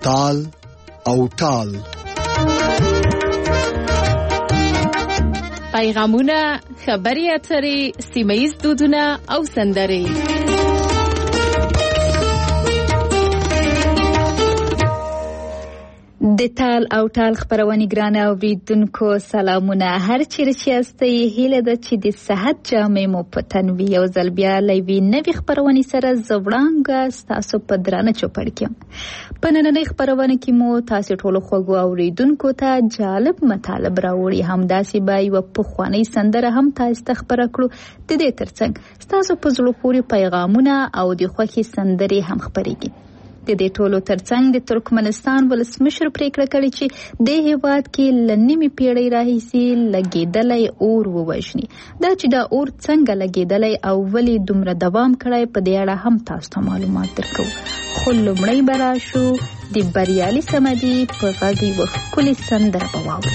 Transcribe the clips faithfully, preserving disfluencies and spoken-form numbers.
تال او ټال. پیغامونه، خبري اترې، سیمه‌ییز دودونه او سندرې. د تال او ټال خبرونه ګرانه اوریدونکو سلامونه. هر چیرې چې یاستئ هیله ده چې د صحت جامې مو په تن وي. یو ځل بیا لوي نوې خبرونه سره زوړانګه تاسو په درانه چوپړ کې. په نننۍ خبرونه کې مو تاسو ټول خوږو اوریدونکو ته جالب مطالب راوړي. همداسې به یو پخوانی سندره هم تاسو ته خبره کړو. د دې ترڅنګ تاسو په زړه پورې پیغامونه او د خوښي سندرې هم خبرېږي. د دې ټولو ترڅنګ د ترکمنستان ولسمشر پریکړه کړې چې د هیواد کې لنیمه پیړۍ راهیسې لګیدلې اور ووژني. دا چې دا اور څنګه لګیدلې او ولې دومره دوام کړی په دې اړه هم تاسو ته معلومات درکو. خو لومړی به راشو د بریالي سمدي په غږ یوه ښکلې سندره به واورو.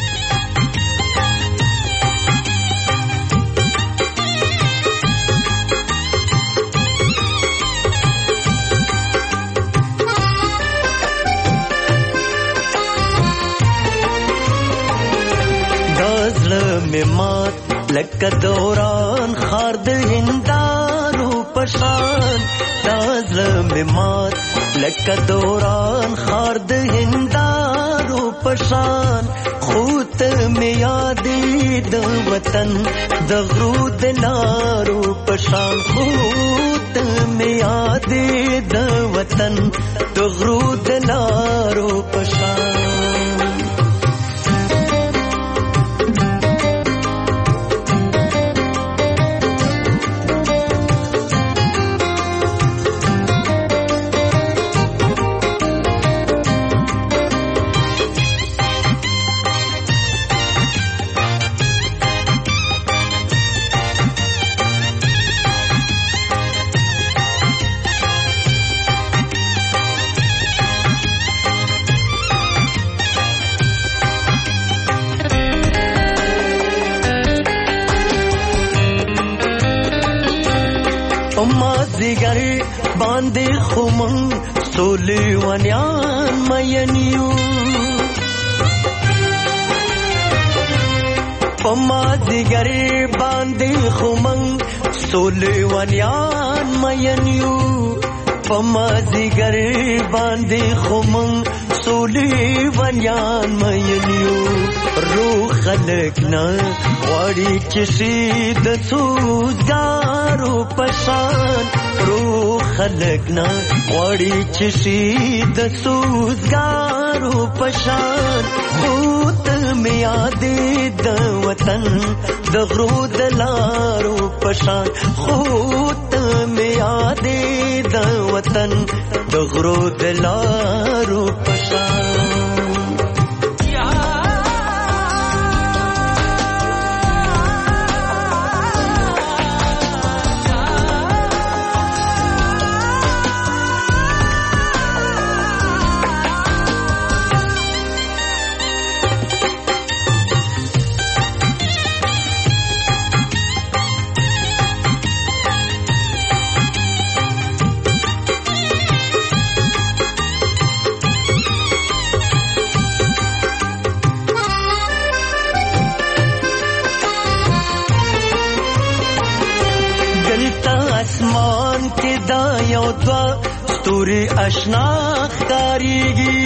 مات لکه دوران خار د هندارو پشان. دازله مات لکه دوران خار د هندارو پشان. خوت می یادې د وطن د غرو د لارو پشان. خوت می یادې د وطن د غرو د لارو پشان. مازیګر باندې خمن سولې ونیان مینیو. په مازیګر باندې خمن سولې ونیان مینیو. په مازیګر باندې خمن سولې ونیان مینیو. روح خلق نه غواړي چې شي د سوزګارو پشان. روح خلق نه غواړي چې شي د سوزګارو پشان. خوت می یادې د وطن د غرو د لارو پشان. خوت می یادې د وطن د غرو د لارو پشان. اسمان کې دا یو دوا ستوري آشنا ښکاریږي.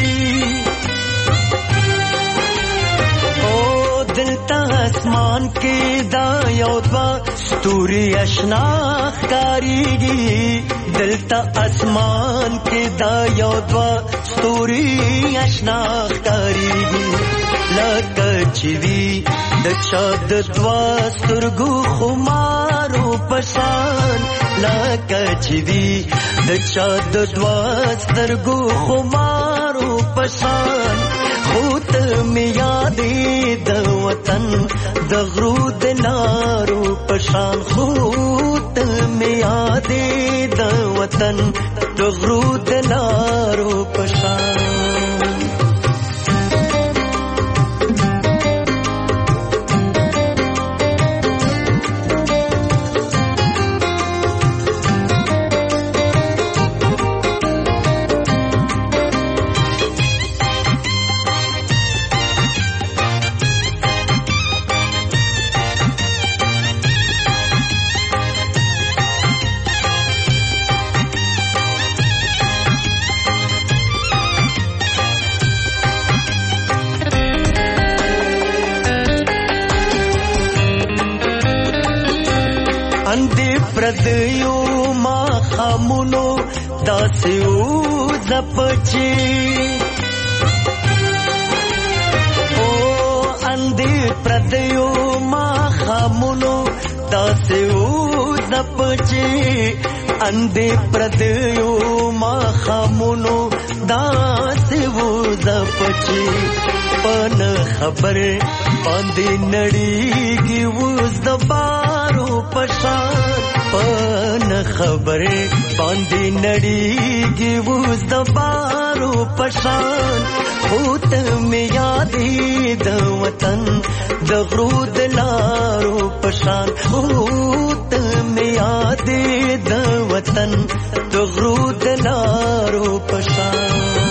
او دلته اسمان کې دا یو دوا ستوري آشنا ښکاریږي. دلته اسمان کې دا یو دوا ستوري آشنا ښکاریږي. لکه چې وي د چا د دوا سترګو خمارو پشان. لکه چې وي د چا د دوا سترګو خمارو پشان. خوت می یادې د وطن د غرو د لارو پشان. خوت می یادې د وطن د غرو د لارو پشان. پردیو ما خامونو داسیو زپچی او اندی پردیو ما خامونو داسیو زپچی اندی پردیو ما خامونو داسیو زپچی پن خبر باندې نړیږي وز د بارو پشان پن خبر باندې نړیږي وز د بارو پشان هوت می یادې د وطن د غرو د لارو پشان هوت می یادې د وطن د غرو د لارو پشان.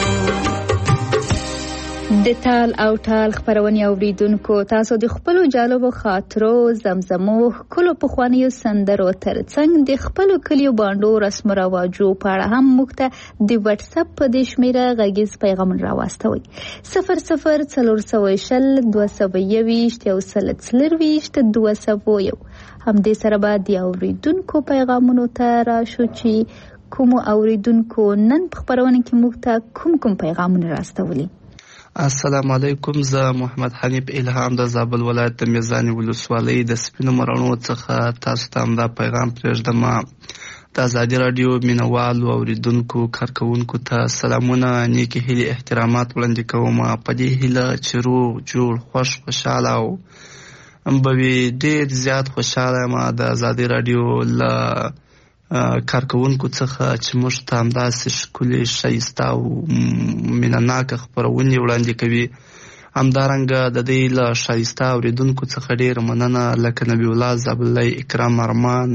د تال او ټال خبرونه اوریدونکو تاسو د خپل جالبو خاطرو زمزمو کلو پخوانیو سندرو ترڅنګ د خپل کلیو باندې رسم رواجو په اړه هم موږ ته د واتس اپ په د شمیره غږیز پیغام راوستوي صفر صفر څلور سوه شل دوه سوه یویشت یو سل څلرویشت دوه سوه یو. هم دې سره به د اوریدونکو پیغامونو ته راشو چې کوم اوریدونکو نن په خبرونه کې موږ ته کوم کوم پیغامونه راستولي. السلام علیکم، زه محمد حنیف الهام د زابل ولایت د میزانی ولسوالۍ د سپینو مرانو څخه تاسو ته دا پیغام پرېږدم. د ازادي راډیو مینوالو اوریدونکو کارکوونکو ته سلامونه، نیکې هیلې احترامات وړاندې کوم. په دې هیله چې روغ جوړ خوش خوشحاله او به وي ډېر زیات خوشحاله یم د ازادي راډیو له کارکوونکو څخه چې موږ ته همداسې ښکلې ښایسته او مینهناکه خپرونې وړاندې کوي. همدارنګه د دې له ښایسته اورېدونکو څخه ډېره مننه لکه نبی الله زابلۍ، اکرام ارمان،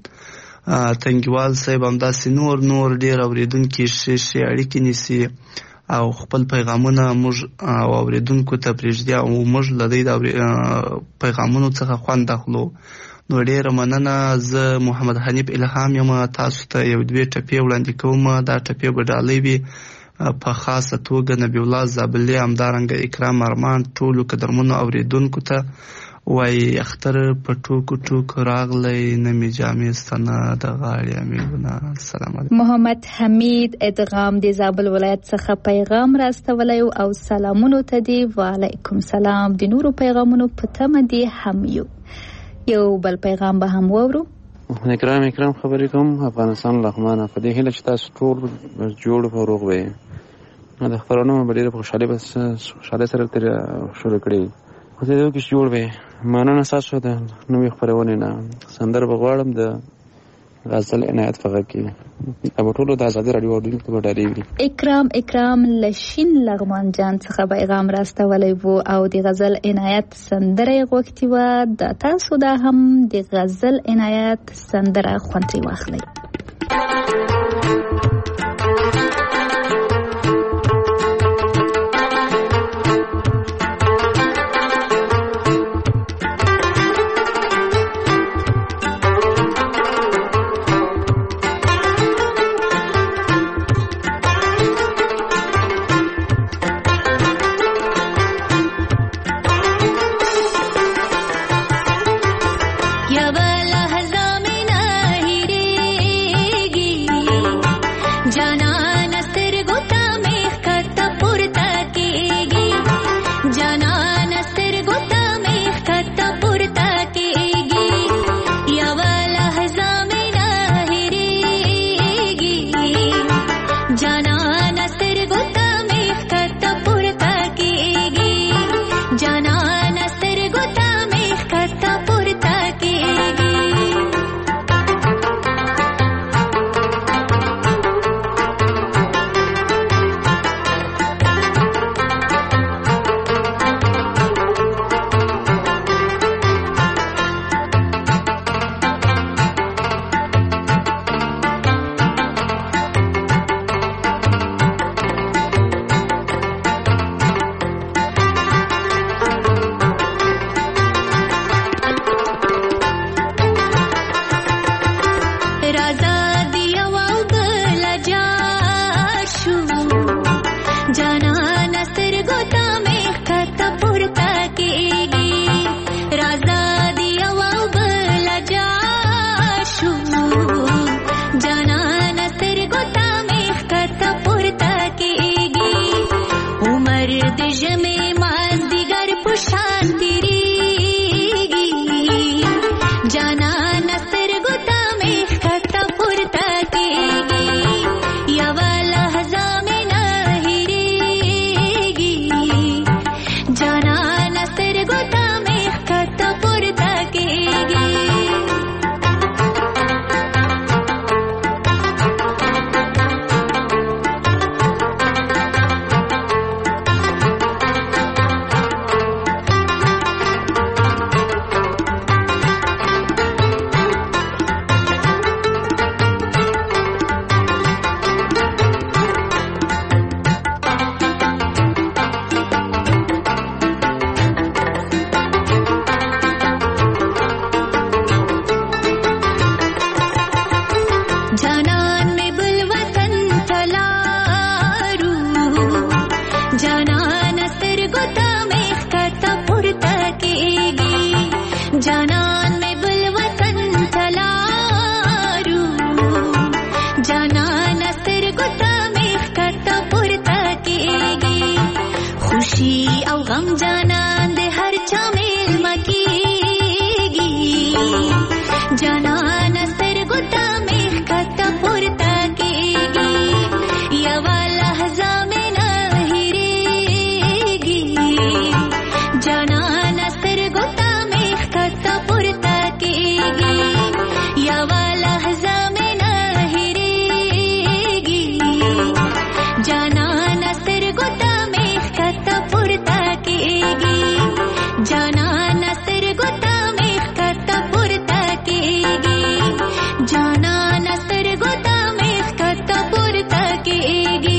تنګیوال صاحب، همداسې نور نور ډېر اورېدونکي ښې ښې اړیکې نیسي او خپل پیغامونه موږ او اورېدونکو ته پرېږدي او موږ له دې د پیغامونو څخه خوند اخلو. نو ډېره مننه. زه محمد حنیف الهام یم، تاسو ته یو دوې ټپې وړاندې کوم. دا ټپې به ډالۍ وي په خاصه توګه نبی الله زابلي، همدارنګه اکرام ارمان، ټولو قدرمنو اورېدونکو ته وایي اختر په ټوکو ټوکو راغلی، نه مې جامې ستنه د غاړې امیلونه. السلام علیکم. محمد حمید ادغام د زابل ولایت څخه پیغام راستولی او سلامونو ته دی. وعلیکم سلام. د نورو پیغامونو په تمه دی هم یو یو بل پیغام به هم وورو. اکرام اکرام خبرې کوم افغانستان لغمانه، په دې هیله چې تاسو ټول جوړ او روغ وئ. د خبرونو په ډېره خوشحالۍ بس خوشحالۍ سره تر شروع کړې خو دې کې جوړ وئ. مننه تاسو ته نوې خبرونه نه سندر بغواړم د غزل عنایت فقط کې ابو ټولو د ازادي راډیو اورېدونکو ته ډالۍ وي. اکرام اکرام لشین لغمان جان څخه پیغام راستولی وو او د غزل عنایت سندره غوښتي وه. د تاسو دا هم د غزل عنایت سندره خوند ترې واخلئ. یا بلا هزا میں نہ ہیریگی سترګو ته مې ښکته پورته کېږي خوشي او غم جانان د هر چا میلمه کېږي جانان سترګو ته مې ښکته پورته کېږي یوه لحظه مې نه هېرېږي جانان سترګو ته مې ښکته پورته کېږي یوه لحظه مې نه هېرېږي جانان سترګو ته مې ښکته پورته کېږي جانان سترګو ته مې ښکته پورته کېږي جانان سترګو ته مې ښکته پورته کېږي.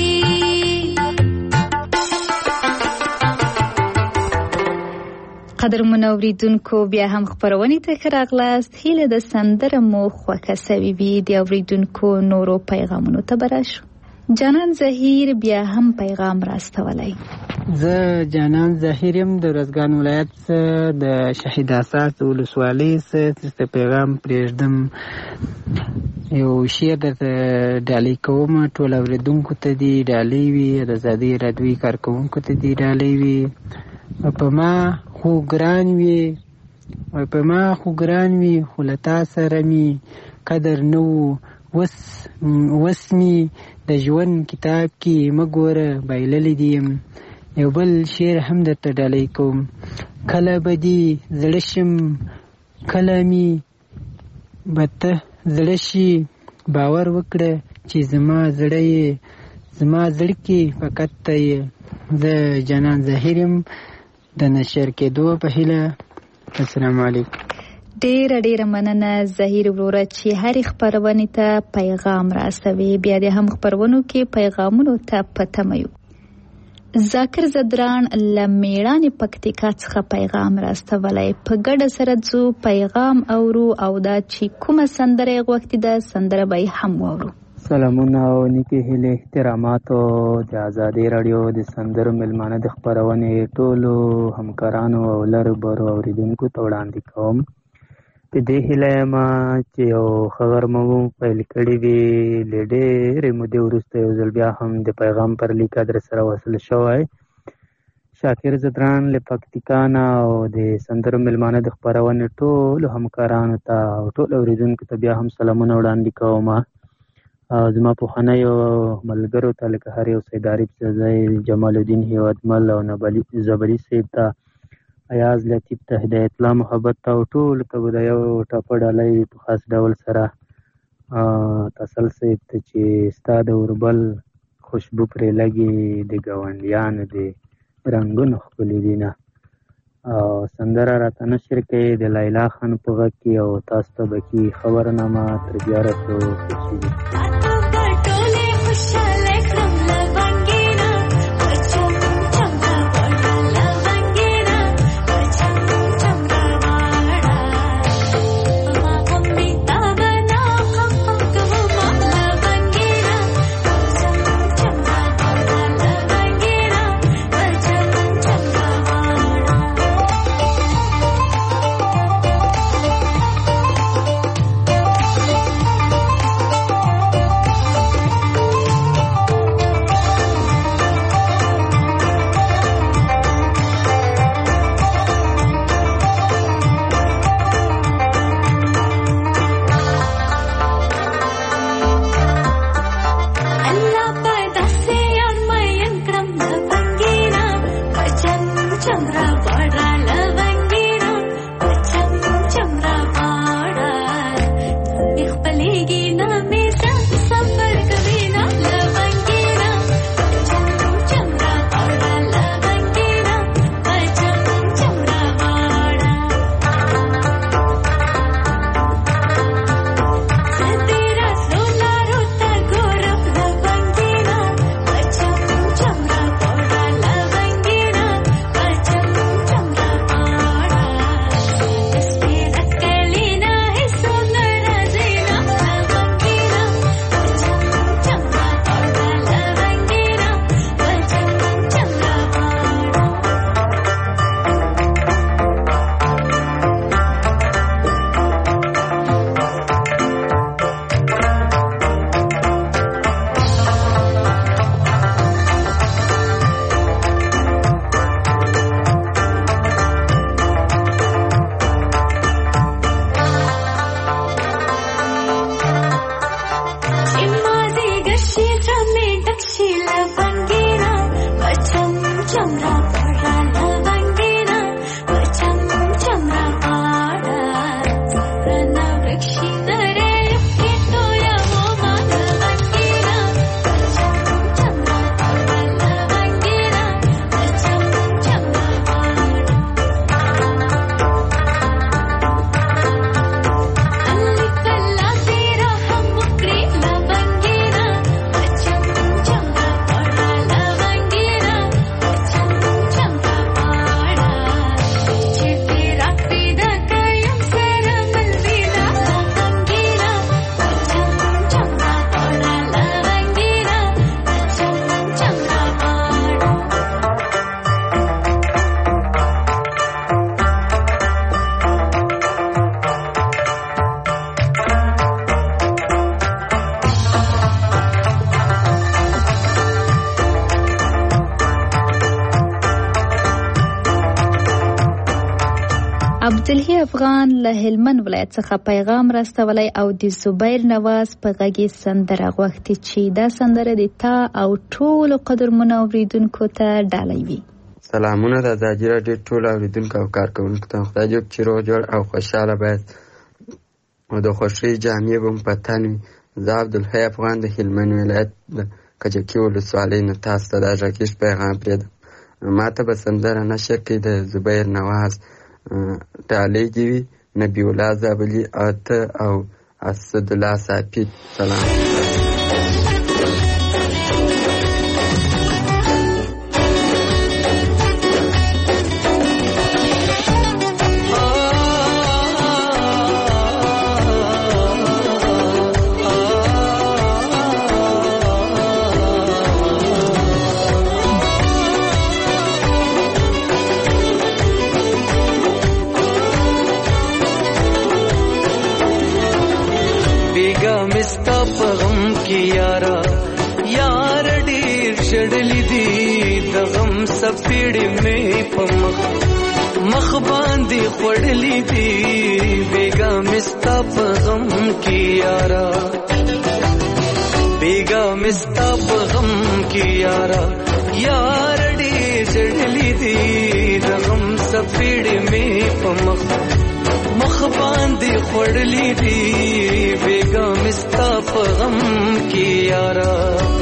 قدرمنو اوریدونکو بیا هم خپرونې ته ښه راغلاست. هیله د سندره مو خوښه سوې وي. د اوریدونکو نورو پیغامونو ته به راشو. جانان زهیر بیا هم پیغام راستولی. زه جانان زهیر یم د ارزګان ولایت د شهید اساس ولسوالۍ څخه پیغام پرېږدم. یو شعر درته ډالۍ کوم. ټول اوریدونکو ته دې ډالۍ وي، د ازادۍ راډیوي کارکوونکو ته دې ډالۍ وي. په ما خو ګران وي په ما خو ګران وي خو له تا سره مې قدر نه و. وس وس مې د ژوند کتاب کې مه ګوره بایللی دي یم. یو بل شعر هم درته ډالۍ کوم. کله به دې زړه شم کله مې به ته زړه شي باور وکړه چې زما زړه یې زما زړه کې فقط ته یې. زه جانان زهیر یم د نشر کېدو په هیله. السلام علیکم. ډیره ډیره مننه زهیر وروره چې هرې خپرونې ته پیغام راستوي. بیا دې هم خپرونو کې پیغامونو ته په تمه یو. ذاکر زدران له میړانې پکتیکا څخه پیغام راستولی. په ګډه سره ځو پیغام اورو او دا چې کومه سندره یې غوښتې ده سندره به یې هم واورو. سلامونه او نیکې هیلې احتراماتو د ازادۍ راډیو د سندرو میلمانه د خپرونې ټولو همکارانو او لرو برو اوریدونکو ته وړاندې کوم. په دې هیله یم چې یو ښه غرمه مو پیل کړې وي. له ډېرې مودې وروسته یو ځل بیا هم د پیغام پر لیک در سره وصل شوی. شاکر زدران له پکتیکا نه او د سندرو میلمانه د خپرونې ټولو همکارانو ته او ټولو اوریدونکو ته بیا هم سلامونه وړاندې کوم. زما پخوانیو ملګرو ته لکه هر یو سید عارف سزای، جمال الدین هیوادمل او زبري صاحب ته، ایاز لطیف ته، هدایت الله محبت ته او ټولو ته به د یو ټاپه ډالۍ په خاص ډول سره تسل صاحب ته چې ستا د اوربل خوشبو پرې لګي د ګاونډیانو د رنګونو ښکلي دینه. او سندره راته نشر کوي د لیلا خان په غږ کې او تاسو ته به کې خبرنامه تر بیا رسو خوشي. عبدالهی افغان له هلمند ولایت څخه پیغام راستولی او د زبیر نواز په غږی سندره غوښتي چې دا سندره د تا او ټولو قدرمنو اوریدونکو ته ډالۍ وي. سلامونه د ازادي راډیو ټولو اوریدونکو او کارکوونکو ته. خدای دې چې روغ جوړ او خوشاله باید او د خوښۍ جامې به مو په تن وي. زه عبدالهی افغان د هلمند ولایت د کجکي ولسوالۍ نه تاسو ته دا غږیز پیغام پرېږدم. ما ته به سندره نشر کړي د زبیر نواز ډالۍ دې وي. نبی الله زابلي اته او اسدالله صافي. سلام. سپیړې مې په مخ مخ باندې خوړلې دي بیګا مې ستا په غم کې یارا بیګا مې ستا په غم کې یارا یار ډېر ژړلې دي د غم سپیړې مې په مخ مخ باندې خوړلې دي بیګا مې ستا په غم کې یارا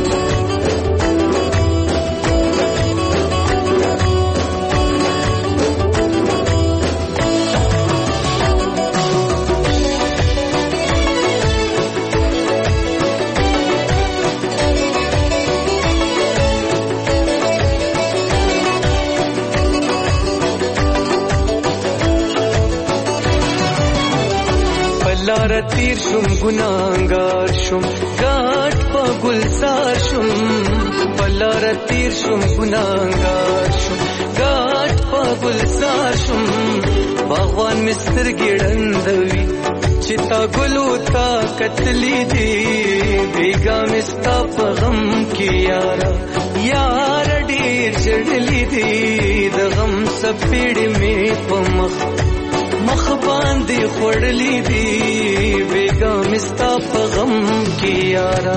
لار تیر شم گناهگار شم گاٹ پا گلزار شم بلار تیر شم گناهگار شم گاٹ پا گلزار شم باغوان مستر گیڑندوی چتا گلو تا قتلی دی بیگا مستا پا غم کی یارا یار دیر جڑلی دی دا غم سپیڑ میں پا مخ مخ باندې خوړلې دي بیګا مستا په غم کې یارا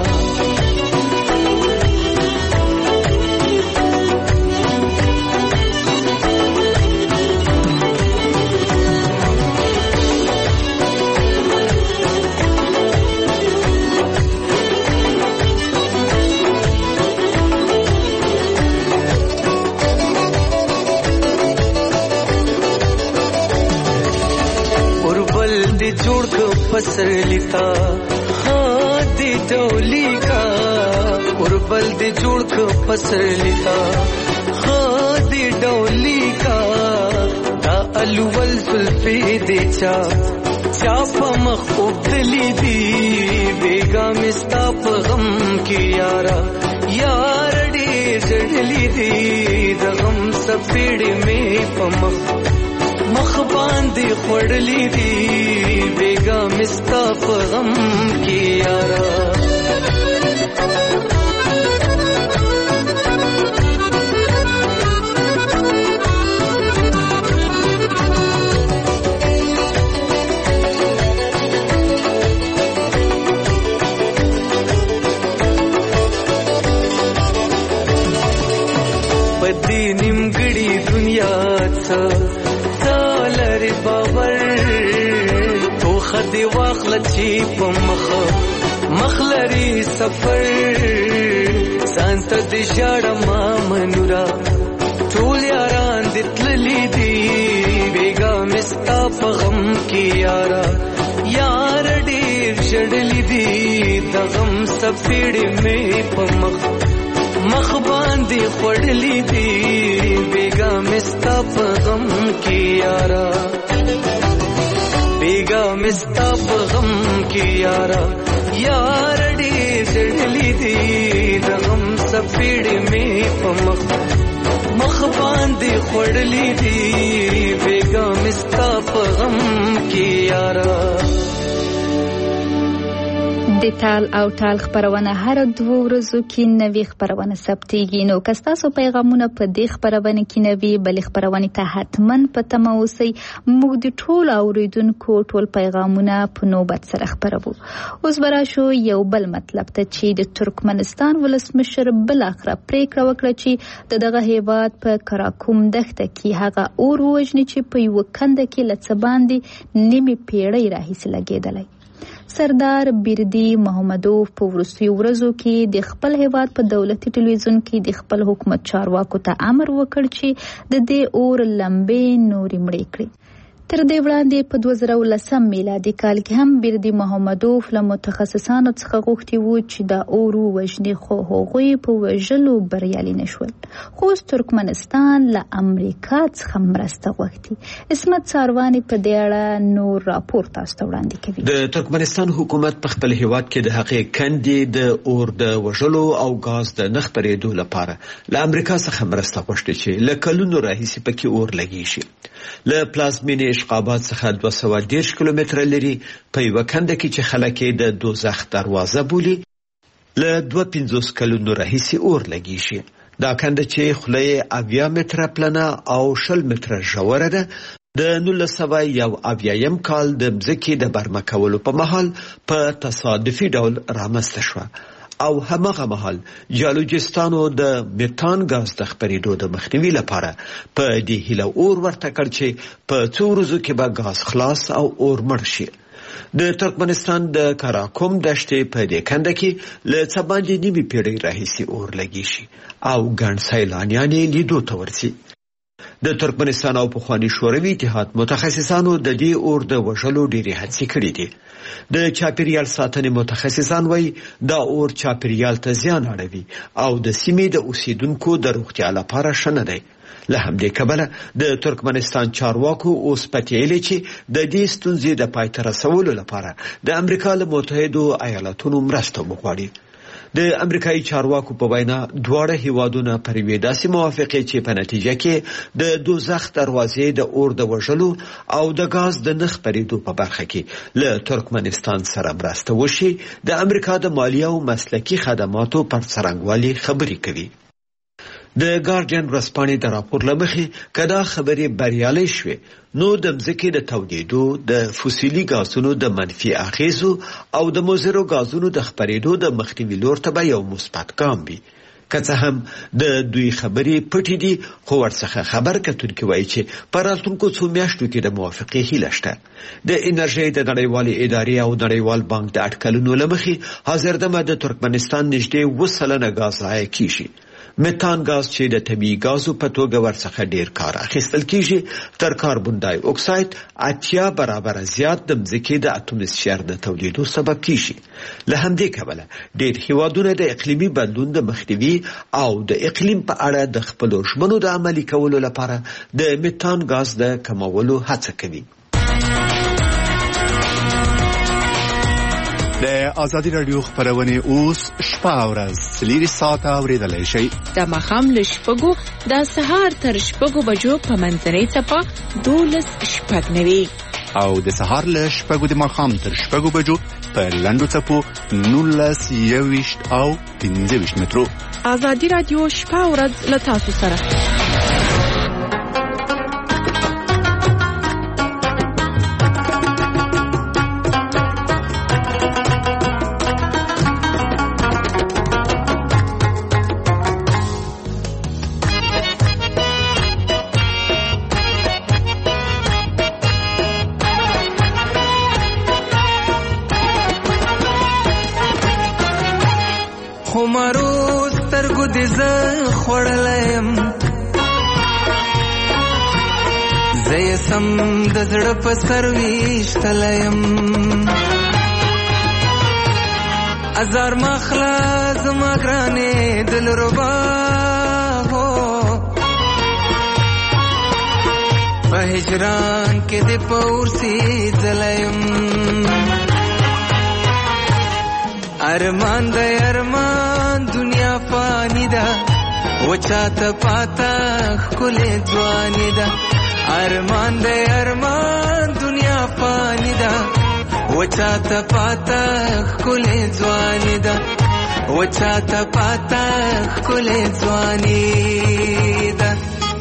جوړ کو پسر لیتا ها دی ډولی کا اوربل دی جوړ کو پسر لیتا ها دی ډولی کا دا الول زلفی دی چا چا په مخ وبدلی دی بیگا مستا په غم کې یارا یار ډېر ژړلی دی د غم سپیړې مې په مخ مخ باندې خوړلې دي بیگا مستا په غم کې یارا پدې نیمګړي دنیا څه تلری باور تو خدي واخل چې په مخ مخلري سفر سانت دې شړم منورا ټول یاران دې تللی دي بیګا مستا په غم کې یارا یار ډېر شړلی دي د غم سپېړې مې په مخ مخ باندې خړلې دي بیګا مستا په غم کې یارا بیګا مستا په غم کې یارا یار ډېر شړلی دي د غم سپېړې مې په مخ مخ باندې خړلې دي بیګا مستا په غم کې یارا. د تال او تال خبرونه هر دوه ورځو کې نوې خبرونه ثبتېږي. نو که ستاسو پیغامونه په دې خبرونه کې نوې بلې خبرونه ته حتما په تمه اوسئ. موږ د ټولو اوریدونکو ټول پیغامونه په نوبت سره خبرو. اوس به راشو یو بل مطلب ته چې د ترکمنستان ولسمشر بالاخره پریکړه وکړه چې د دغه هیواد په کراکوم دښته کې هغه اور ووژني چې په یوه کنده کې له څه باندې نیمې پیړۍ راهیسې لګېدلی. سردار بیردي محمدوف په وروستیو ورځو کې د خپل هیواد په دولتي ټلویزیون کې د خپل حکومت چارواکو ته امر وکړ چې د دې اور لمبې نورې مړې کړي. تر دې وړاندې په دوه زره ولسم میلادي کال کې هم بیردي محمدوف له متخصصانو څخه غوښتي وو چې دا اور ووژني، خو هغوی په وژلو بریالي نه شول. خو اوس ترکمنستان له امریکا څخه مرسته غوښتي. اسمت سارواني په دې اړه نور راپور تاسو ته وړاندې کوي. د ترکمنستان حکومت په خپل هیواد کې د هغې کندې د اور د وژلو او غاز د نه خپرېدو لپاره له امریکا څخه مرسته غوښتي چې له کلونو راهیسې پکې اور لګی شي. له پلازمینې اشقابات څخه دوه سوه دېرش کیلومتره لري په یوه کنده کې چې خلک یې د دوزخ دروازه بولي له دوه پنځوس کلونو راهیسې اور لګی شي. دا کنده چې خوله یې اویا متره پلنه او شل متره ژوره ده د نولس سوه یو اویایم کال د مځکې د برمه کولو په مهال په تصادفي ډول رامنځته شوه او همغه مهال جیولوجستانو د میتان غاز د خپرېدو د مخنیوي لپاره په دې هیله اور ورته کړ چې په څو ورځو کې به غاز خلاص او اور مړ شي. د ترکمنستان د کراکوم دښتې په دې کنده کې له څه باندې نیمې پیړۍ راهیسې اور لګی شي او ګڼ سیلانیان یې لیدو ته ورځي. د ترکمنستان او پخواني شوروي اتحاد متخصصانو د دې اور د وژلو ډېرې هڅې کړې دي. د چاپیریال ساتنې متخصصان وایي دا اور چاپیریال ته زیان اړوي او د سیمې د اوسیدونکو د روغتیا لپاره ښه نه دی. له همدې کبله د ترکمنستان چارواکو اوس پتیلې چې د دې ستونزې د پای ته رسولو لپاره د امریکا له متحدو ایالاتونو مرسته وغواړي. د امریکایي چارواکو په وینا دواړه هیوادونه پر یوې داسې موافقې چې په نتیجه کې د دوزخ دروازې د اور د وژلو او د غاز د نه خپرېدو په برخه کې له ترکمنستان سره مرسته وشي د امریکا د مالیه او مسلکي خدماتو پر څرنګوالي خبرې کوي. د ګارډین ورځپاڼې د راپور له مخې که دا خبرې بریالۍ شوې نو د مځکې د تودېدو د فوسیلي غازونو د منفي اغېزو او د مضرو غازونو د خپرېدو د مخنیوي لور ته به یو مثبت ګام وي. که څه هم د دوی خبرې پټې دي خو ورڅخه خبر کتونکي وایي چې په راتلونکو څو میاشتو کې د موافقې هیله شته. د انرژۍ د نړیوالې ادارې او نړیوال بانک د اټکلونو له مخې حاضر دمه د ترکمنستان نږدې اووه سلنه غاز ضایع کیږي. میتان غاز چې د طبیعي غازو په توګه ورڅخه ډیر کار اخیستل کیږي تر کاربن دای اکساید اتیا برابر زیات د مځکې د اتموسفیر د تولیدو سبب کیږي. له همدې کبله ډیر هیوادونه د اقلیمي بدلون د مخنیوي او د اقلیم په اړه د خپلو ژمنو د عملي کولو لپاره د میتان غاز د کمولو هڅه کوي. د آزادي رادیو خبرونه اوس شپه او ورځ لري ساعت اوریدلای شي. د مخام له شپږو د سهار تر شپږو بجو په منځنۍ ټپه دولس شپږ نوي او د سهار له شپږو د مخام تر شپږو بجو په لندو ټپو نولس یويشت او پنځه ویشت مترو. آزادي رادیو شپه او ورځ له تاسو سره. خو مرو سترګو دې زه خوړلیم زه یې سم د زړه په سر ویشتلیم ازار مخلا زما ګرانې دلربا هو په هجران کې دې په ورسي ځلیم ارمان د ارمان دنیا فانی ده وچاته پاتا ښکلې ځواني ده ارمان د ارمان دنیا فانی ده وچاته پاتا ښکلې ځواني ده وچاته پاتا ښکلې ځواني ده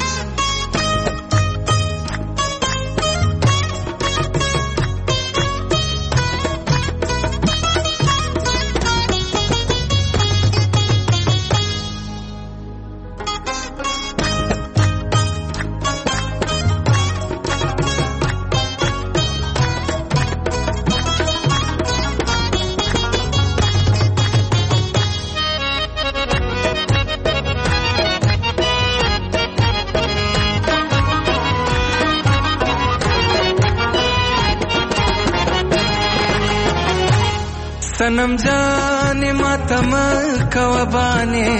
सनम जाने मातम कवबाने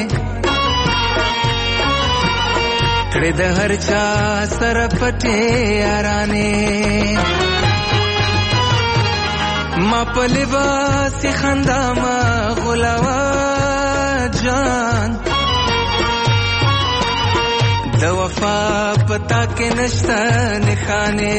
कड़े द हर चा सर पटे याराने मा पलिबा सी खंदा मा गुलावा जान द वफा पता के नश्ता निखाने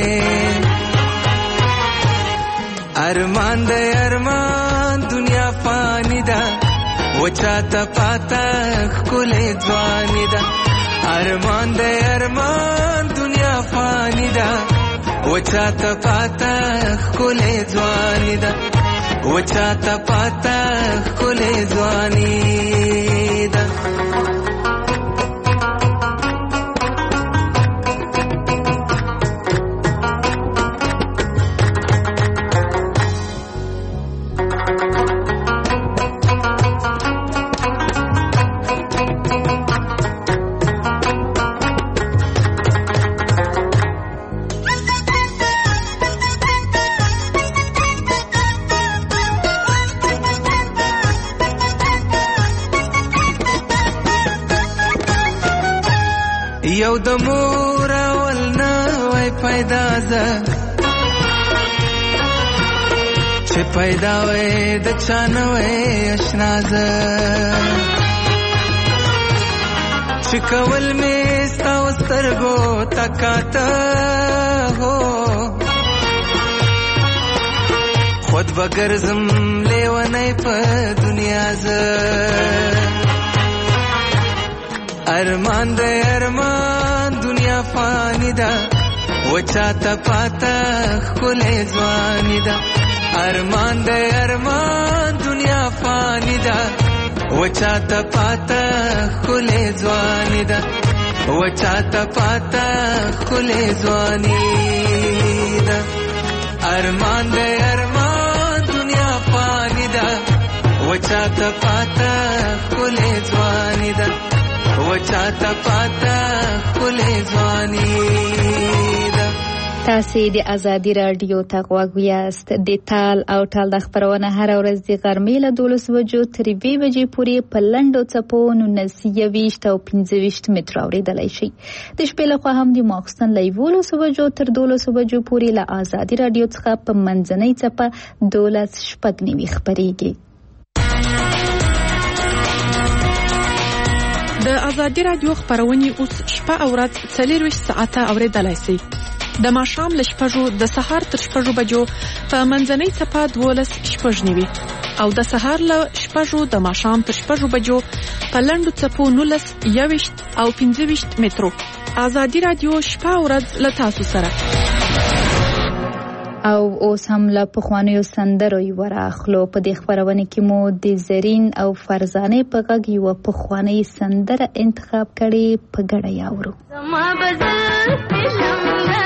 ارمان د ارمان دنیا فانی ده وچاته پاتا ښکلې ځواني ده ارمان د ارمان دنیا فانی ده وچاته پاتا ښکلې ځواني ده وچاته پاتا ښکلې ځواني ده یو د مور اول نه وای پیدا زه چې پیدا وای د چا نه وای اشنا زه چې کول مې ستا و سترګو تکاته هو خود به ګرځم لیونی په دنیا زه ارمان د ارمان دنیا فانی ده وچاته پاتا ښکلې ځواني ده ارمان د ارمان دنیا فانی ده وچاته پاتا ښکلې ځواني ده وچاته پاتا ښکلې ځواني ده ارمان د ارمان دنیا فانی ده وچاته پاتا ښکلې ځواني ده وچاته پاتا ښکلې ځواني ده تاسې د ازادي راډیو ته غوږ یاست د تال او ټال د خپرونه هره ورځ د غرمې له دولس بجو تر یوې بجې پورې په لنډو څپو نولس یویشت او پنځه ویشت متره اورېدلی شئ د شپې لخوا هم د ماخوستن له یولسو بجو تر دولسو بجو پورې له ازادي راډیو څخه په منځنۍ څپه دولس شپږ نوي خپرېږي د ازادي راډیو خپرونې اوس شپه او ورځ څلورویشت ساعته اورېدلی شئ د ماښام له شپږو د سهار تر شپږو بجو په منځنۍ څپه دولس شپږ نوي او د سهار له شپږو د ماښام تر شپږو بجو په لنډو څپو نولس یویشت او پنځه ویشت مترو ازادي راډیو شپه او ورځ له تاسو سره او اوس هم له پخوانیو سندرو یوه راخلو په دې خپرونه کې مو د زرین او فرزانې په غږ یوه پخوانۍ سندره انتخاب کړې په ګډه یې اورو زما بدل شمله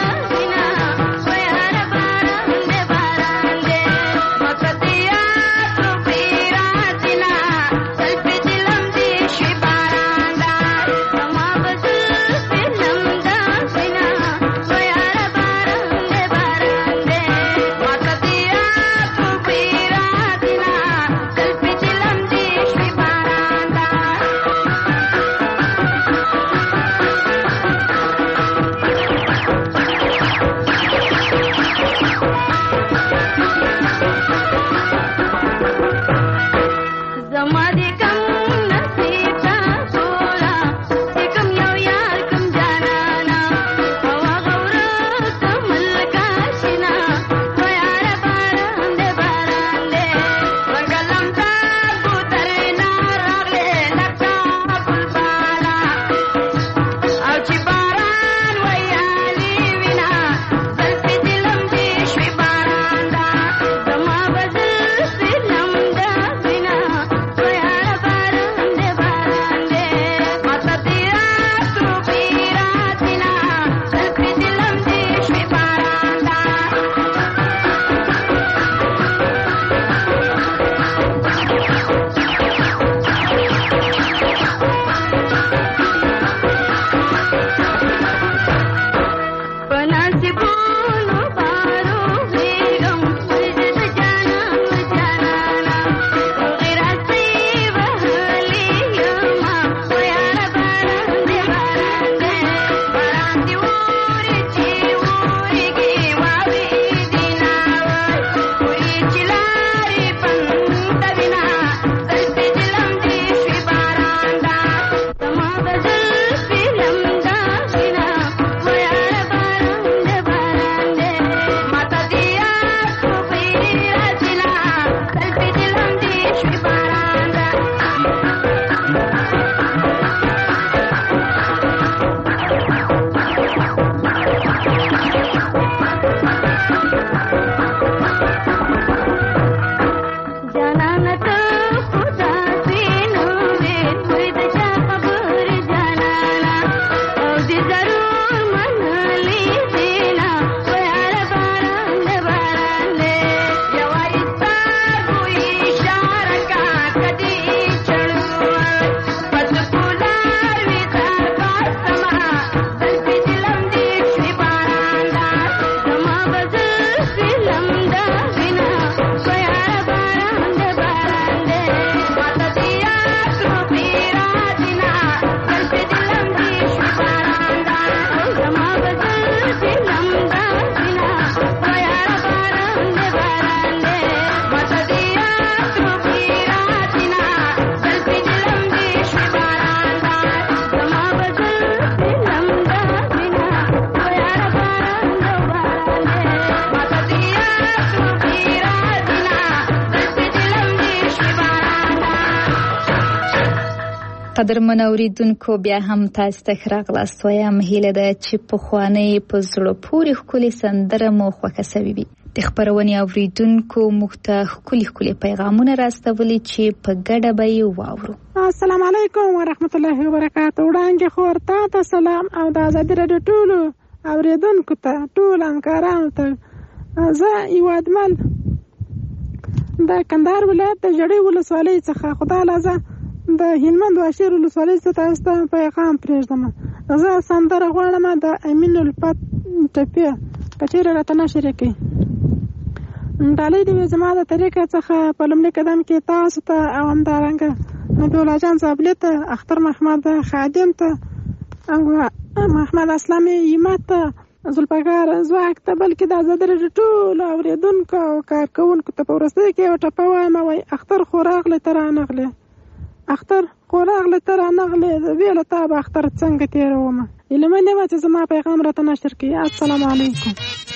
قدرمن اوریدونکو بیا هم تاسو ته ښه راغلاست وایم. هیله ده چې پخوانۍ په زړه پورې ښکلې سندره مو خوښه سوې وي. د خپرونې اوریدونکو موږ ته ښکلي ښکلي پیغامونه راستولي چې په ګډه به یې واورو. السلام علیکم ورحمت الله وبرکاته. وړاندې خور تا ته سلام او د ازادي راډیو ټولو اوریدونکو ته ټول همکارانو ته. زه یو ادمل د کندهار ولایت د ژړۍ ولسوالۍ څخه خدای لازه د هلمند واشیر ولسوالۍ څخه تاسو ته پیغام پرېږدم. زه سندره غواړم د امین الفت ټپې که چېرې راته نشر کړي. ډالۍ دې وي زما د طریقه څخه په لومړي قدم کې تاسو ته او همدارنګه نبیالله جان زابلي ته، اختر محمد خادم ته، محمد اسلامي ایمت ته، زلفقار ځواک ته، بلکې د ازادي راډیو ټولو اورېدونکو او کارکوونکو ته په وروستۍ کې یوه ټپه وایم. وایي اختر خو راغلی ته رانغلې، اختر خو راغلی ته رانغلې، بې له تا به اختر څنګه تېرومه. هیله منې وه چې زما پیغام راته نشر کړي. السلام علیکم.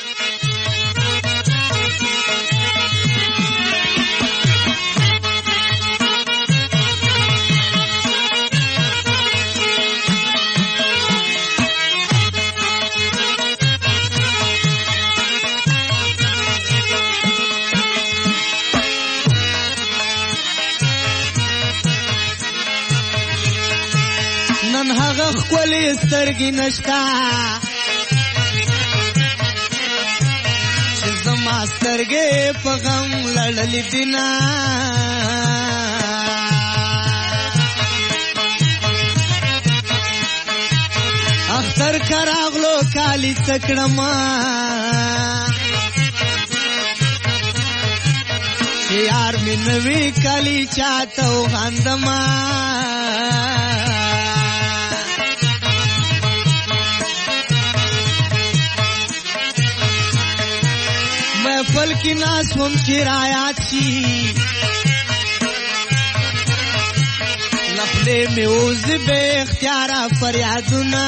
نن هغه ښکلې سترګې نشته چې زما سترګې په غم لړلې دینه. اختر که راغلو کالي څه کړمه چې یار مې نه وي کالي چاته وغندمه. محفل کی ناس هم چې رایات شي لخلې مې اوز بے اختیاره فریادونه.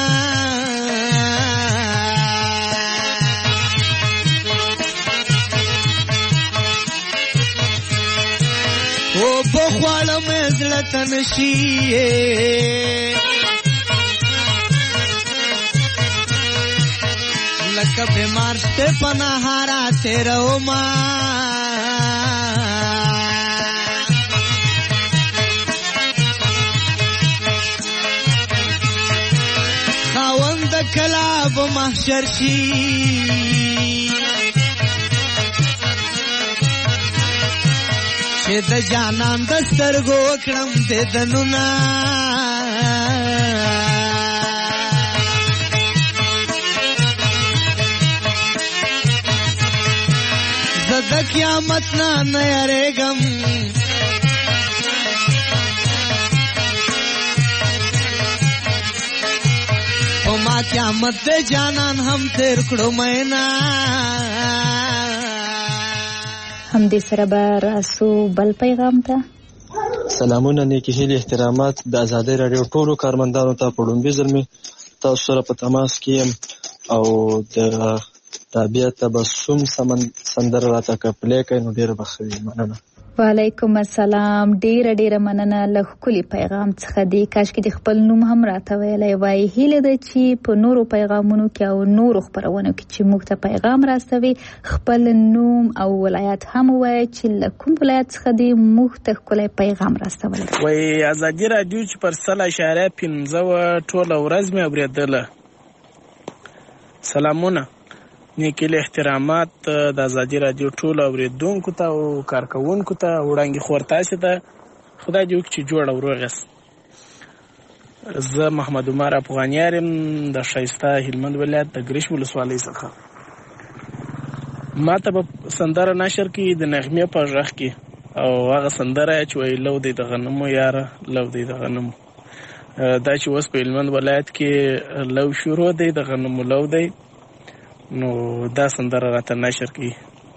او بخواله مې زړه ته نشي لکه بیمار شته په نهاره تېرومه. خاوند کله به محشر شي چې د جانان د سترګو کړم دیدنونه. د قیامت نه نه یریږم او ما قیامت د جانان هم تیر کړو مینا. هم دې سره به راسو بل پیغام ته. سلامونه، نیکی هیلې، احترامات د ازادي راډیو ټولو کارمندانو ته. په لومړي ځل مې تاسو سره په تماس کې یم او د طبیعت تبسم سندره راته که پلی کړئ نو ډېره به ښه وي. مننه. وعلیکم السلام. ډیره ډیره مننه له ښکلي پیغام څخه. دی کاشکې د خپل نوم هم راته ویلی وای. هیله ده چې په نورو پیغامونو کې او نورو خپرونو کې چې موږ ته پیغام راستوي خپل نوم او ولایت هم ووایه چې له کوم ولایت څخه دی موږ ته ښکلی پیغام راستولی. وایي ازادي راډیو چې پر سل اشاریه پنځه وه ټوله ورځ مې اورېدله. سلامونه، نیکی له احترامات د ازادي راډیو ټولو اوریدونکو ته او کارکوونکو ته. وړاندې خور تاسې ته خدای دې وکړي چې جوړ او روغ یاست. زه محمد عمر افغانیار یم د ښایسته هلمند ولایت د ګرش ولسوالۍ څخه. ما ته به سندره نشر کړي د نغمې په غږ کې او هغه سندره چې وایي لو دی د غنمو یاره لو دی د غنمو. دا چې اوس په هلمند ولایت کې لو شروع دی د غنمو لو دی نو دا سندره راته نشر کړي.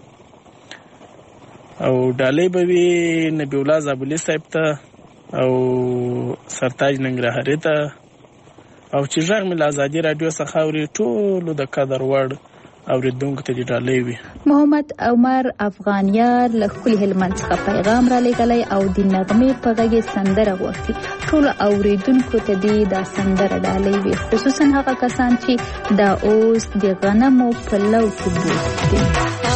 او ډالۍ به وي نبی الله زابلي صاحب ته او سرتاج ننګرهاري ته او چې غږ مې له ازادي راډیو څخه اوري ټولو د قدر وړ اوریدونکو ته دې ډالۍ وي. محمد عمر افغانیار له ښکلي هلمند څخه پیغام را لېږلی او د نغمې په غږ یې سندره غوښتي. ټولو اوریدونکو ته دې دا سندره ډالۍ وي، خصوصا هغه کسان چې دا اوس د غنمو په لو کې بوخت دي.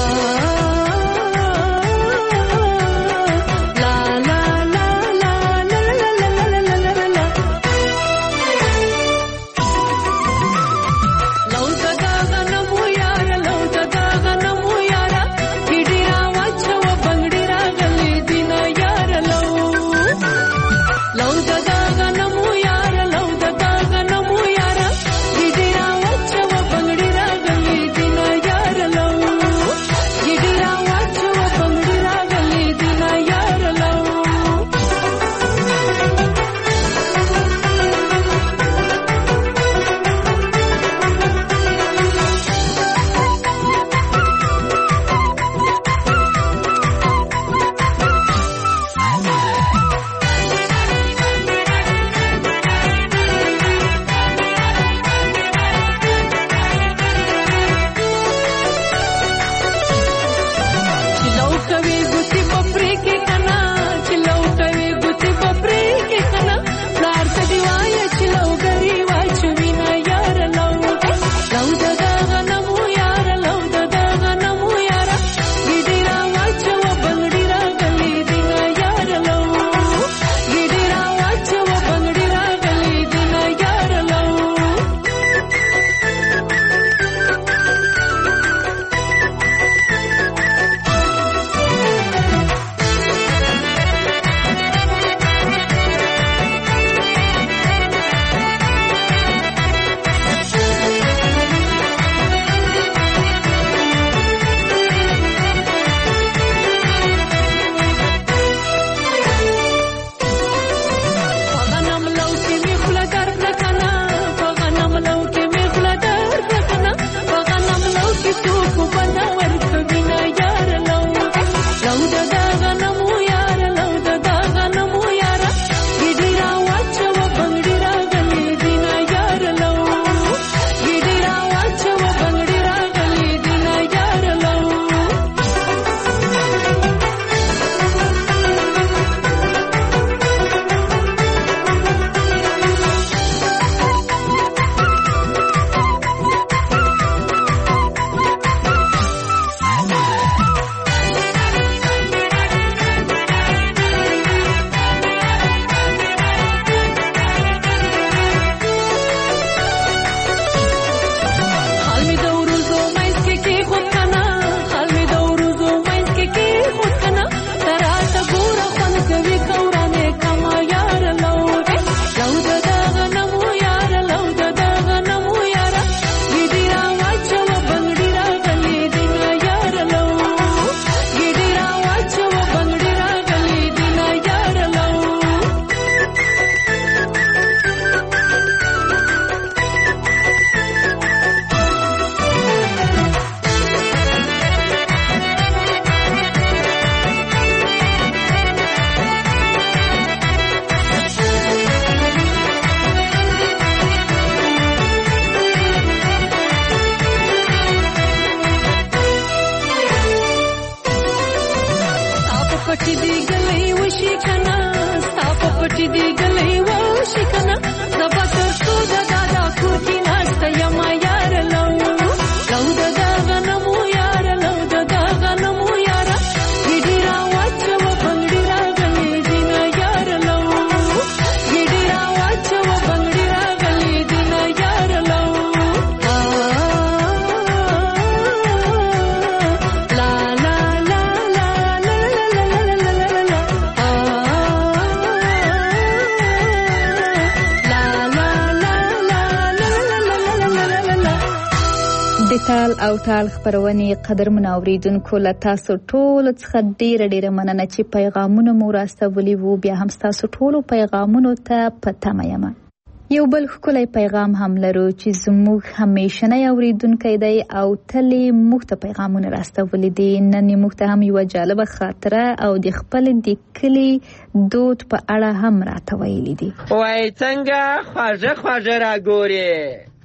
تال او تال خبرونه قدرمن اوریدونکو له تاسو ټول څخه ډیره ډیره مننه چې پیغامونه مو راستولي وو. بیا هم تاسو ټول پیغامونو ته پته یم. یو بل ښکلی پیغام هم لرو چې زموږ همیشنی اوریدونکی دی او تلې موږ ته پیغامونه راستولي دي. نن یې موږ ته هم یوه جالبه خاطره او د خپل د کلي دود په اړه هم راته ویلي دي. وای څنګه خواږه خواږه راګورې،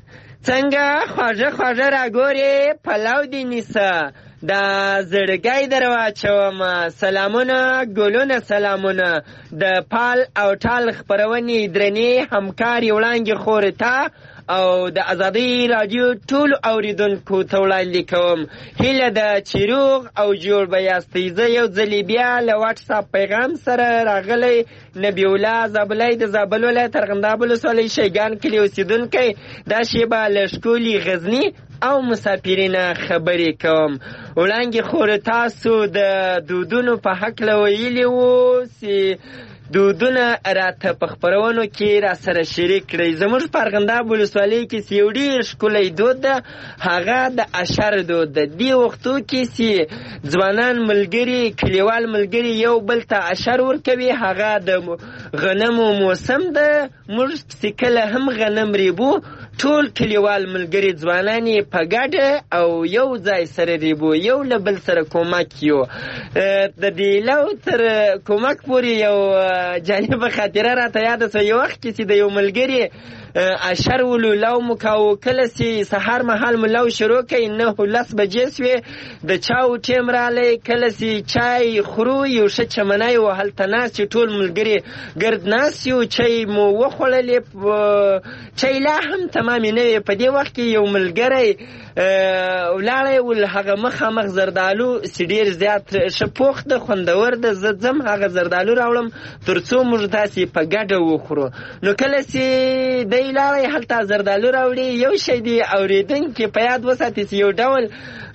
څنګه خواږه خواږه راګورې پلو دې نیسه دا زړګی در واچومه سلامونه ګلونه سلامونه د پال او ټال خپرونې درنې همکارې وړانګې خورې ته او د ازادۍ راډیو ټولو اوریدونکو ته وړاندې کوم هیله ده چې روغ او جوړ به یاستئ. زه یو ځلې بیا له واټساپ پیغام سره راغلی نبی الله زابلی د زابل ولایت ارغنداب ولسوالۍ شیګان کلي اوسېدونکی دا شیبه له ښکلي غزني او مسافرینه خبرې کوم. وړاندې خور تاسو د دودونو په هکله ویلي وو چې دودونه راته په خپرونو کې را سره شریک کړئ. زموږ په ارغنداب ولسوالۍ کې چې یو ډېر ښکلی دود ده هغه د اشر دود ده. دې وختو کې چې ځوانان ملګري کلیوال ملګري یو بل ته اشر ورکوي هغه د غنمو موسم ده. موږ چې کله هم غنم ریبو ټول کلیوال ملګري ځوانان یې په ګډه او یو ځای سره ریبو یو له بل سره کومک یو. د دې لو تر کومک پورې یو جالبه خاطره راته یاده سوه. یو وخت کې چې د یو ملګري اشر ولو لو مو کاوه کله چې سهار مهال مو لو شروع کړئ نهه لس بجې سوې د چاو ټیم رالی کله چې چای خورو یو ښه چمنی و هلته ناست چې ټول ملګري ګرد ناست یو چای مو وخوړلې چای لا هم تمامې نه وې. په دې وخت کې یو ملګری ولاړی ول هغه مخامخ زردالو چې ډېر زیات ښه پوخ ده خوندور ده. زه ځم هغه زردالو راوړم تر څو موږ داسې په ګډه وخورو. نو کله چې دی لاړی هلته زردالو راوړي یو شی دی اورېدونکي په یاد وساتي چې یو ډول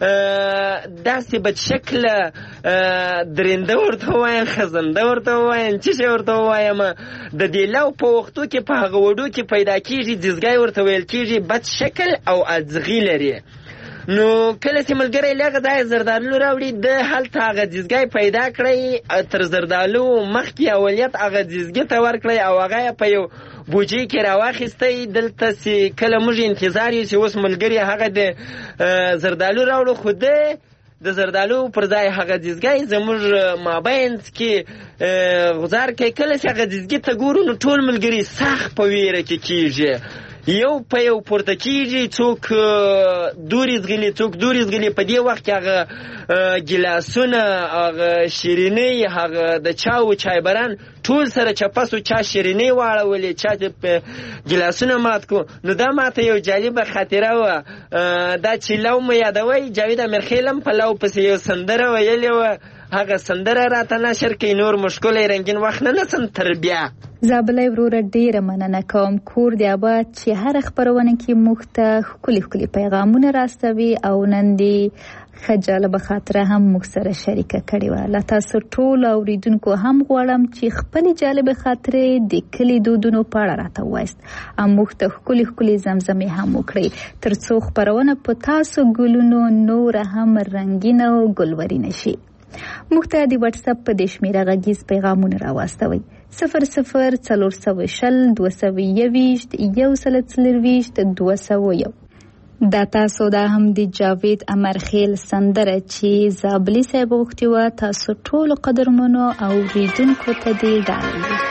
داسې بدشکله درنده ورته ووایم خزنده ورته ووایم څه شی ورته ووایم د دې لو په وختو کې په هغه وډو کې پیدا کېږي ځیزګی ورته ویل کېږي بد شکل او ازغي لري. نو کله چې ملګری له هغه ځایه زردالو راوړي د هلته هغه ځیزګی پیدا کړی تر زردالو مخکې اولیت هغه ځیزګي ته ورکړی او هغه یې په یو بوجۍ کې راواخیستی. دلته چې کله موږ انتظار یو چې اوس ملګري هغه د زردالو راوړو خو ده د زردالو پر ځای هغه ځیزګی زموږ مابینځ کې غزار کوي. کله چې هغه ځیزګي ته ګورو نو ټول ملګري سخت په ویره کې کېږي یو په یو پورته کېږي څوک دورې زغلي څوک دورې زغلي. په دې وخت کې هغه ګیلاسونه هغه شیرینۍ هغه د چاو چایبران ټول سره چپسو چا شیرینۍ واړولې چا ګیلاسونه مات کو. نو دا ماته یو جالبه خاطره وه. دا چې لو مو یادوئ جاوید امیرخیل هم په لو پسې یو سندره ویلې وه هغه سندره راته نشر کوي. نور مشکلی رنګین وخت نه نسم تر بیا. زابلی وروره ډیره مننه کوم. کور دی آباد چې هر خپرونه کې موږ ته ښکلي ښکلي پیغامونه راستوي او نن دې ښه جالبه خاطره هم موږ سره شریکه کړې وه. له تاسو ټولو اورېدونکو هم غواړم چې خپلې جالبې خاطرې د کلي دودونو په اړه راته ووایاست او موږ ته ښکلي ښکلي زمزمې هم وکړئ تر څو خپرونه په تاسو ګلونو نوره هم رنګینه او ګلورینه شي. موږ ته د واټساپ په دې شمېره غږیز پیغامونه راواستوئ صفر صفر څلور سوه شل دوه سوه یوویشت یو سل څلرویشت دوه سوه یو. دا تاسو دا هم د جاوید امرخیل سندره چې زابلي صاحب غوښتې وه تاسو ټولو قدرمنو اورېدونکو ته دې ډالۍ.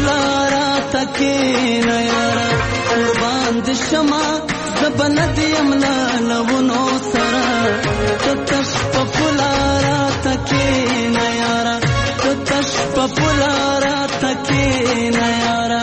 پپولارا تکینا یارا قربان د شما زبند یملا لونو سرا تتش پپولارا تکینا یارا تتش پپولارا تکینا یارا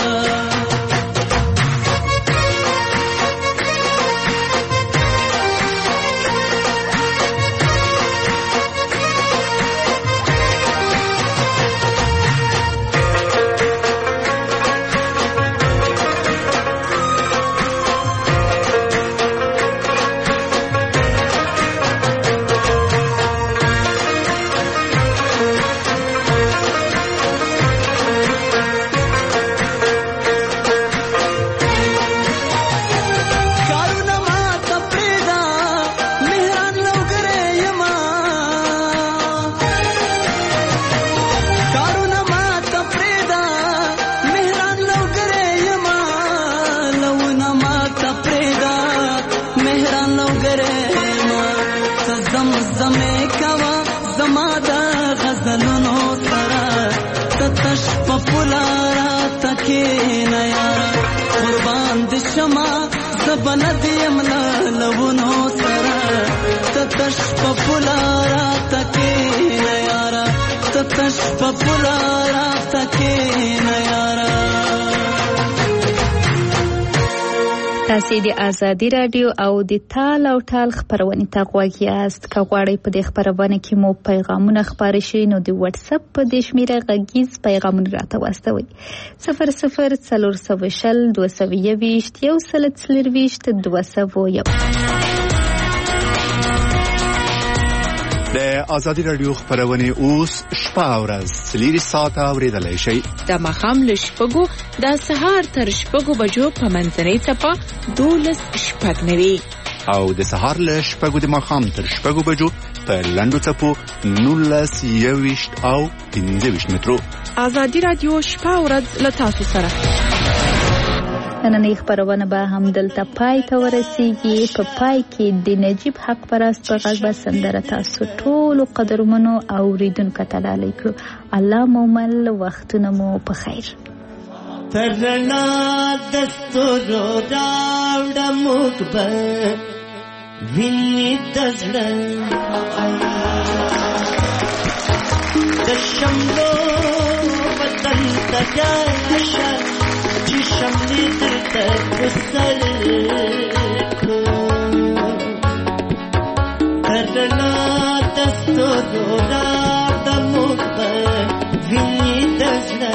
بلد یملا لونو سرا تتش پپولارا تکینا یارا تتش پپولارا تکینا یارا. تاسې د ازادي رادیو او د تال او ټال خبرونه ته غوږ یاست. که غواړئ په دې خبرونه کې مو پیغامونه خپاره شي نو د واتس اپ په دې شمیره غږیز پیغامونه راته واستوئ صفر صفر څلور سوه شل دوه سوه یویشت یو سل څلرویشت دوه سوه یو. د ازادي رادیو خبرونه اوس شپه او ورځ څلوري ساعته اورېدلی شئ. د ماښام له شپږو د سهار تر شپږو بجو په منځنۍ څپه دولس شپږ نوي او د سهار له شپږو د ماښام تر شپږو بجو په لنډو څپو نولس یوویشت او پنځه ویشت مترو. ازادي رادیو شپه او ورځ له تاسو سره. نننۍ خبرونه به هم دلته پای ته ورسیږي. په پای کې د نجیب حق پرست په غږ به سندره تاسو ټولو قدرمنو اوریدونکو ته ډالۍ کړو. الله مو مل، وختونه مو په خیر. ترنا دستورو راوړه موږ به ویني د زړه د شملو وطن ته راشه چې شملې درته بسر کړو. ترنا دستورو راوړه موږ به ویني د زړه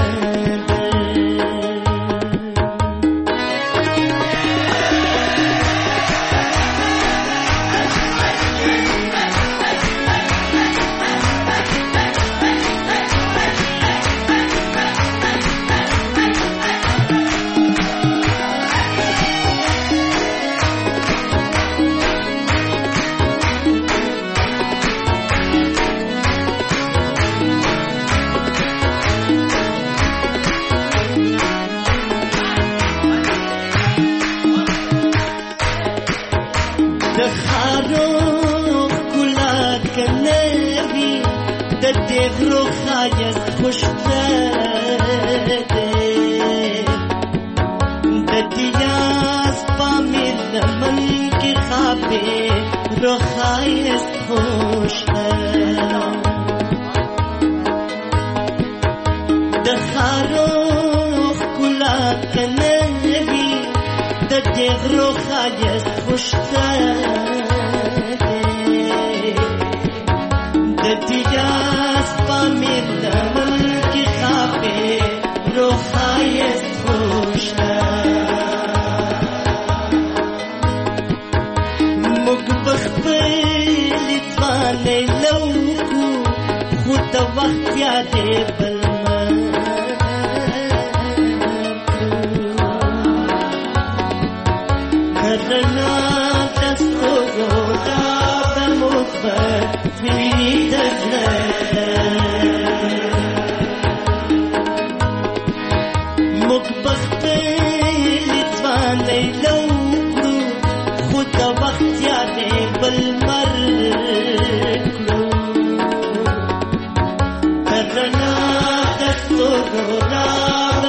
Karna, that's so good.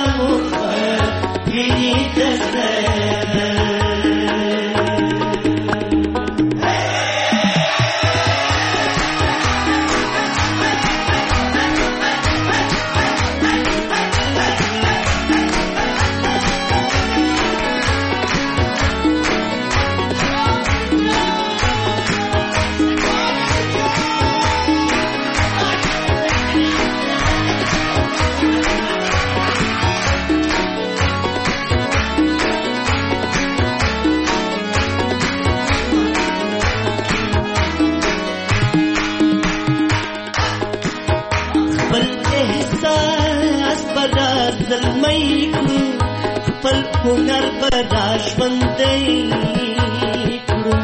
هنر به دا ژوندی کړو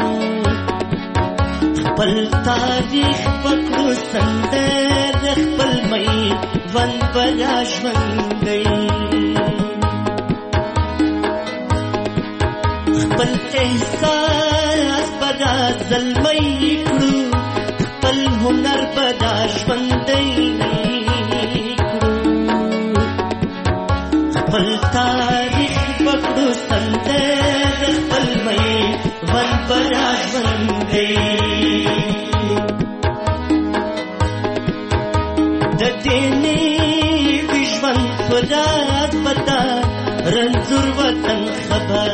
خپل تاریخ به کړو سندر خپل میوند به دا ژوندی خپل احساس به دا زلمی کړو خپل هنر به دا ژوندی خپل تاریخ پکړو سندر خپل میوند به را ژوندی د دې نوي ژوند سوجات به دا رنځور وطن خبر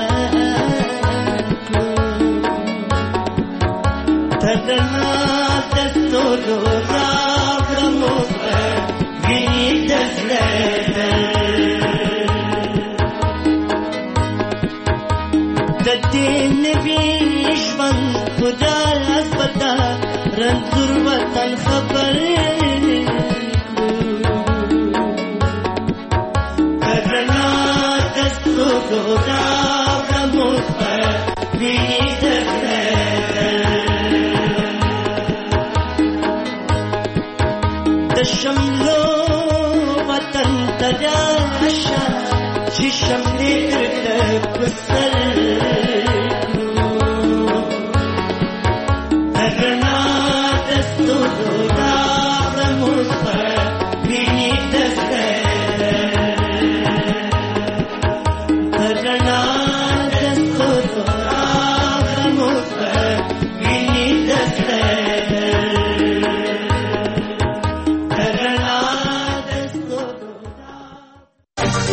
کړو د رڼا د ستورو راوړه موږ ته وینې د زړه د دې نوي ژوند خدای به دا رنځور وطن خبر کړو د رڼا د ستورو راوړه موږ ته وینې د زړه د شملو وطن ته راشه چې شملې درته په سر